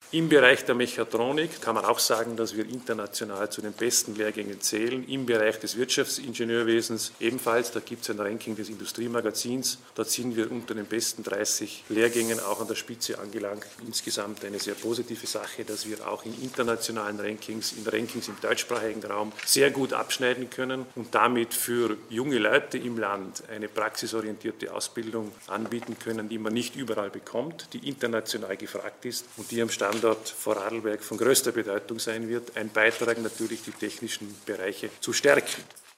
Im Bereich der Mechatronik kann man auch sagen, dass wir international zu den besten Lehrgängen zählen. Im Bereich des Wirtschaftsingenieurwesens ebenfalls, da gibt es ein Ranking des Industriemagazins. Dort sind wir unter den besten 30 Lehrgängen auch an der Spitze angelangt. Insgesamt eine sehr positive Sache, dass wir auch in internationalen Rankings, in Rankings im deutschsprachigen Raum sehr gut abschneiden können und damit für junge Leute im Land eine praxisorientierte Ausbildung anbieten können, die man nicht überall bekommt, die international gefragt ist und die am Standort Vorarlberg von größter Bedeutung sein wird, ein Beitrag natürlich, die technischen Bereiche zu stärken.